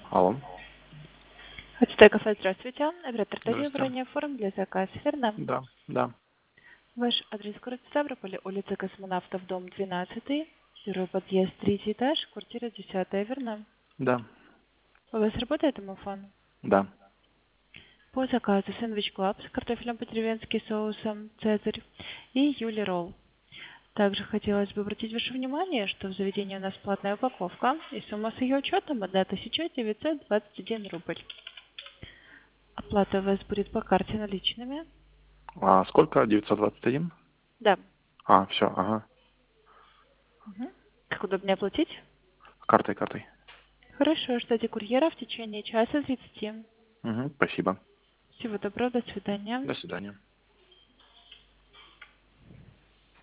Алло. Ацтек кафе, здравствуйте. Оператор Дарья, Здравствуйте. броня форм для заказа, верно? Да, да, Ваш адрес город Ставрополь, улица Космонавтов, дом 12, первый подъезд, третий этаж, квартира 10, верно? да, У вас работает домофон? да. По заказу сэндвич клаб с картофелем по-деревенски, соусом цезарь и юли ролл. Также хотелось бы обратить ваше внимание, что в заведении у нас платная упаковка, и сумма с ее учетом 1921 рубль. Оплата у вас будет по карте наличными. А сколько? 921? Да. А, все, ага. Мгм. Как удобнее оплатить? Картой. Хорошо, ждите курьера в течение часа 30. Угу, спасибо. Всего доброго, до свидания. До свидания.